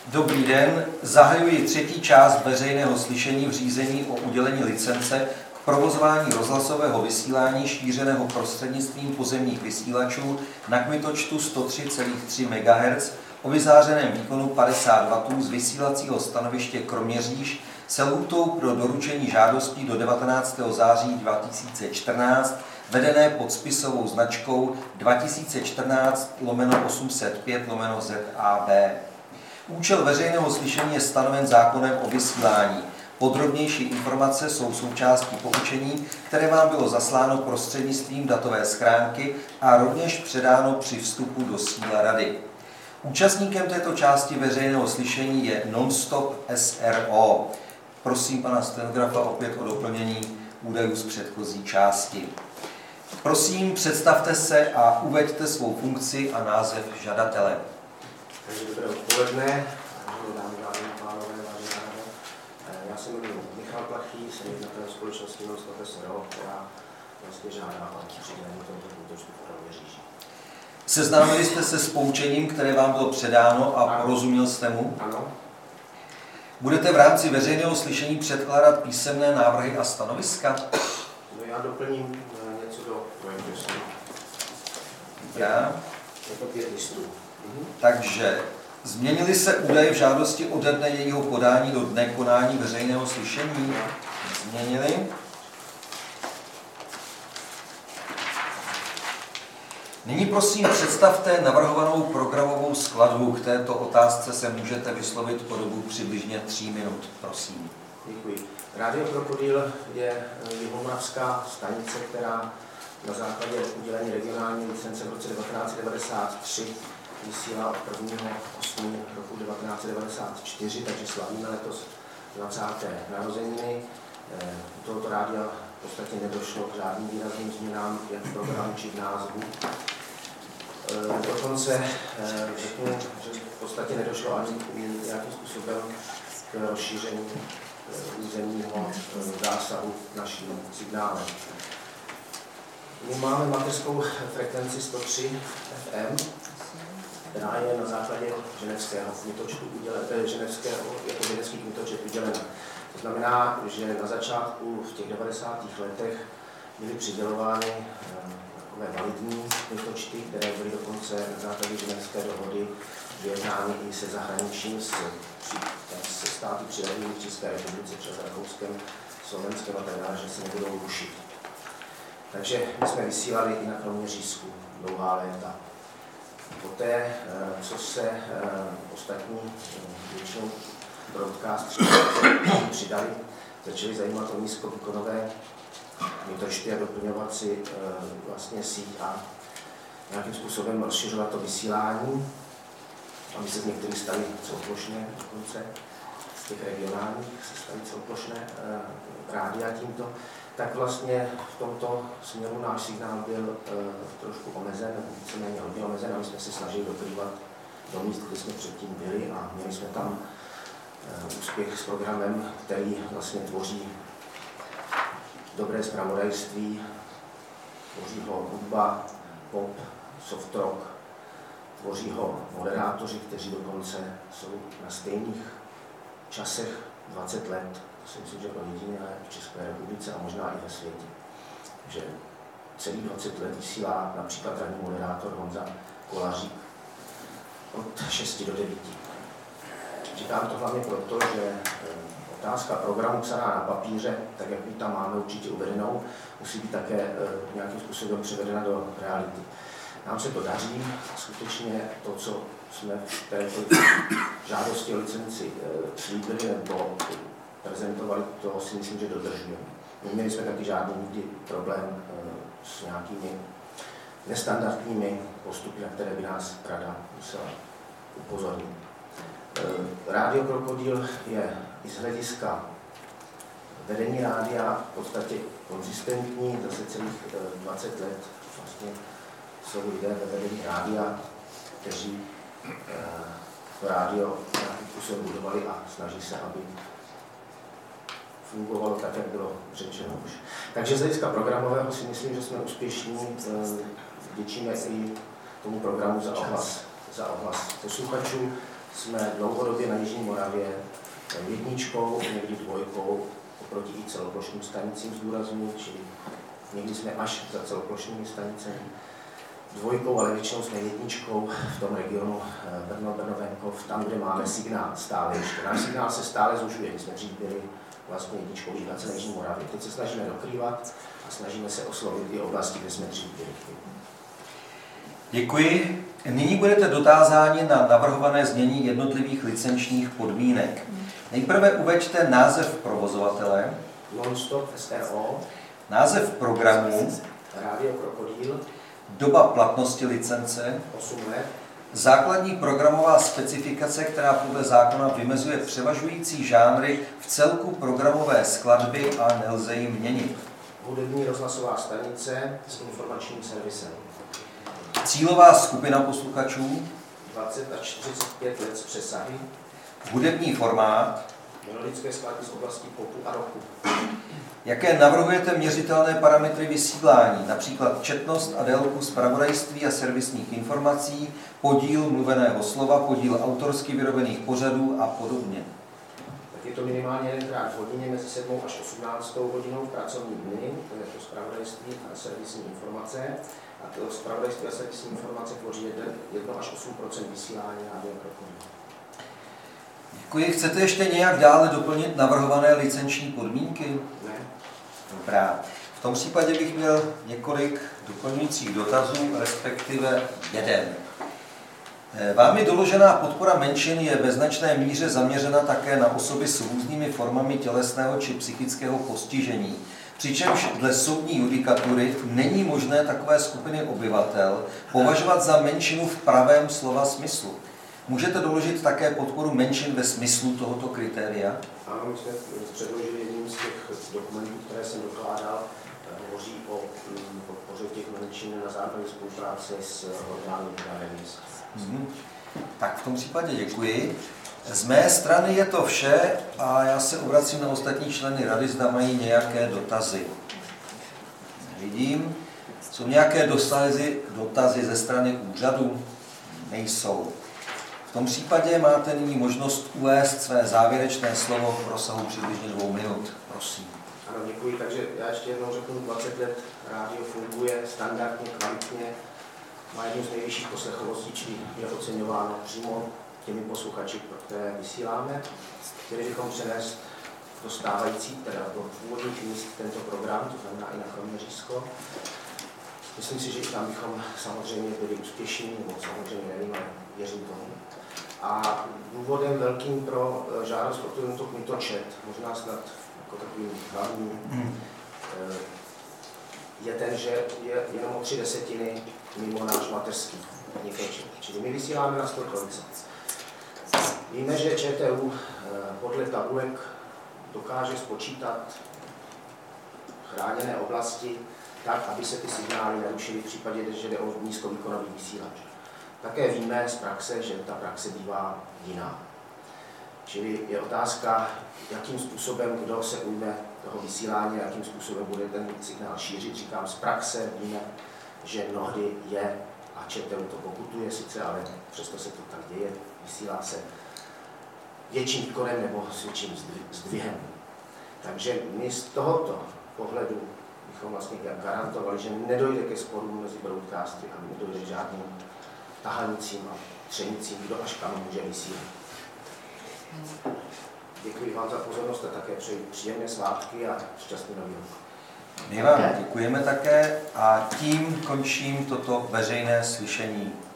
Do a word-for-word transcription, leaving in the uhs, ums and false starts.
Dobrý den, zahajuji třetí část veřejného slyšení v řízení o udělení licence k provozování rozhlasového vysílání šířeného prostřednictvím pozemních vysílačů na kmitočtu sto tři celá tři megahertz o vyzářeném výkonu padesát wattů z vysílacího stanoviště Kroměříž se lhůtou pro doručení žádostí do devatenáctého září dva tisíce čtrnáct, vedené pod spisovou značkou dva tisíce čtrnáct lomeno osm set pět lomeno Z A B. Účel veřejného slyšení je stanoven zákonem o vysílání. Podrobnější informace jsou součástí poučení, které vám bylo zasláno prostřednictvím datové schránky a rovněž předáno při vstupu do sídla rady. Účastníkem této části veřejného slyšení je Nonstop S R O. Prosím pana stenografa opět o doplnění údajů z předchozí části. Prosím, představte se a uveďte svou funkci a název žadatele. Takže dobré odpoledne, dámy, dámy, pánové, vážená rado. Já se jmenuji Michal Plachý, jsem jednatelem společnosti Nonstop S R O, která vlastně žádá o přidělení tohoto kmitočtu v Kroměříži. Seznámili jste se s poučením, které vám bylo předáno a ano. Porozuměl jste mu? Ano. Budete v rámci veřejného slyšení předkládat písemné návrhy a stanoviska? No já doplním něco do projektu. Já? Je to pět listů. Mhm. Takže změnily se údaje v žádosti ode dne jejího podání do dne konání veřejného slyšení? Změnily. Nyní prosím představte navrhovanou programovou skladbu. K této otázce se můžete vyslovit po dobu přibližně tří minut. Prosím. Děkuji. Rádio Krokodýl je jihomoravská stanice, která na základě udělení regionální licence v roce devatenáct set devadesát tři vysílá od prvního osmého roku devatenáct set devadesát čtyři, takže slavíme letos dvacáté narozeniny. U tohoto rádia v podstatě nedošlo k žádným výrazným změnám jak v programu či v názvu. Dokonce řeknu, že v podstatě nedošlo ani nějakým způsobem k rozšíření územního zásahu naším signálem. My máme mateřskou frekvenci sto tři F M, která je na základě ženevského kmitočtu udělena, ženevského, jako ženevský kmitočet udělena. To znamená, že na začátku v těch devadesátých letech byly přidělovány takové validní kmitočty, které byly dokonce na základě ženevské dohody vyjednány i se zahraničím, se, se státy přilehlými v České republice, přes Rakouskem, Slovenskem a tak dále, že se nebudou rušit. Takže my jsme vysílali i na Kroměřížsku dlouhá léta. Poté, co se ostatní většinou broadcast přidali, začali zajímat o nízkovýkonové kmitočty a doplňovat si vlastně síť a nějakým způsobem rozšiřovat to vysílání, aby se z některých stali celoplošné dokonce, z těch regionálních se staly celoplošné rádia tímto, tak vlastně v tomto směru náš signál byl uh, trošku omezen, víceméně hodně omezen, a my jsme se snažili dokrývat do míst, kde jsme předtím byli a měli jsme tam uh, úspěch s programem, který vlastně tvoří dobré zpravodajství, tvoří ho hudba, pop, soft rock, tvoří ho moderátoři, kteří dokonce jsou na stejných časech dvacet let. To si myslím, že to jediné v České republice a možná i ve světě. Že celý dvacet let vysílá například ranní moderátor Honza Kolařík od šesti do devíti. Říkám to hlavně proto, že otázka programu psaná na papíře, tak jak my tam máme určitě uvedenou, musí být také nějakým způsobem převedena do reality. Nám se to daří, skutečně to, co jsme v této žádosti o licenci slíbili nebo prezentovali, to si myslím, že dodržujeme. Neměli jsme taky žádný nikdy problém s nějakými nestandardními postupy, na které by nás rada musela upozornit. Rádio Krokodýl je i z hlediska vedení rádia v podstatě konzistentní, zase celých dvacet let vlastně jsou lidé ve vedení rádia, kteří to rádio nějakým způsobem budovali a snaží se, aby fungovalo tak, jak bylo řečeno už. Takže z hlediska programového si myslím, že jsme úspěšní. Vděčíme i tomu programu za ohlas, za ohlas posluchačů. jsme dlouhodobě na Jižní Moravě jedničkou, někdy dvojkou oproti i celoplošným stanicím zdůrazňuji, čili někdy jsme až za celoplošnými stanicemi. Dvojkou, ale většinou jsme jedničkou v tom regionu Brno, Brno-Venkov, tam, kde máme signál stále ještě. Náš signál se stále zužuje, my jsme dřív byli vlastně jedničkou i na celé Jižní Moravě. Teď se snažíme dokrývat a snažíme se oslovit i oblasti, kde jsme dřív byli. Děkuji. Nyní budete dotázáni na navrhované změní jednotlivých licenčních podmínek. Nejprve uveďte název provozovatele, Non-stop S R O, název programu, Rádio Krokodýl, doba platnosti licence, osm let, základní programová specifikace, která podle zákona vymezuje převažující žánry v celku programové skladby a nelze ji měnit. hudební rozhlasová stanice s informačním servisem. Cílová skupina posluchačů, dvacet až čtyřicet pět let z přesahy, hudební formát, melodické skladby z oblasti popu a rocku. jaké navrhujete měřitelné parametry vysílání, například četnost a délku zpravodajství a servisních informací, podíl mluveného slova, podíl autorsky vyrobených pořadů a podobně. Tak je to minimálně jedenkrát v hodině mezi sedmou až osmnáctou hodinou v pracovní dny, to je to zpravodajství a servisní informace. A to zpravodajství a servisní informace tvoří jedna až osm procent vysílání Rádia Krokodýl. Děkuji. Chcete ještě nějak dále doplnit navrhované licenční podmínky? Ne. Dobrá. V tom případě bych měl několik doplňujících dotazů, respektive jeden. Vámi doložená podpora menšin je ve značné míře zaměřena také na osoby s různými formami tělesného či psychického postižení. Přičemž dle soudní judikatury není možné takové skupiny obyvatel považovat za menšinu v pravém slova smyslu. Můžete doložit také podporu menšin ve smyslu tohoto kritéria? Ano, my jsme předložili jedním z těch dokumentů, které jsem dokládal, hovoří o podpoře těch menšin na základě spolupráce s orgány vydané měst. Hmm. Tak v tom případě děkuji. Z mé strany je to vše a já se obracím na ostatní členy rady, zda mají nějaké dotazy. Vidím. Jsou nějaké dotazy, dotazy ze strany úřadu? Nejsou. V tom případě máte nyní možnost uvést své závěrečné slovo v rozsahu přibližně dvou minut. Prosím. Ano, děkuji. Takže já ještě jednou řeknu, dvacet let rádio funguje standardně, kvalitně, má jednu z nejvyšších poslechovostí, čili je oceňováno přímo těmi posluchači, pro které vysíláme. Chtěli bychom přenést do stávající, teda do původních míst tento program, to znamená i na Kroměřížsko. Myslím si, že i tam bychom samozřejmě byli úspěšní, nebo samozřejmě nevím, ale věřím tomu. A důvodem velkým pro žádost o tento kmitočet, možná snad jako takový hlavní, je ten, že je jenom o tři desetiny mimo náš mateřský kmitočet. Čili my vysíláme na Stotrojice. Víme, že ČTÚ podle tabulek dokáže spočítat chráněné oblasti tak, aby se ty signály nerušily v případě, že jde o nízkovýkonový vysílač. Také víme z praxe, že ta praxe bývá jiná. Čili je otázka, jakým způsobem, kdo se ujme toho vysílání, jakým způsobem bude ten signál šířit. Říkám, z praxe víme, že mnohdy je, a ČTÚ to pokutuje sice, ale přesto se to tak děje, vysílá se větším výkonem nebo s větším zdvihem. Takže my z tohoto pohledu bychom vlastně garantovali, že nedojde ke sporům mezi broadcastry a nedojde k žádným tahanicím a třenicím, kdo až kam může vysílat. Děkuji vám za pozornost a také přeji příjemné svátky a šťastný nový rok. My vám děkujeme také a tím končím toto veřejné slyšení.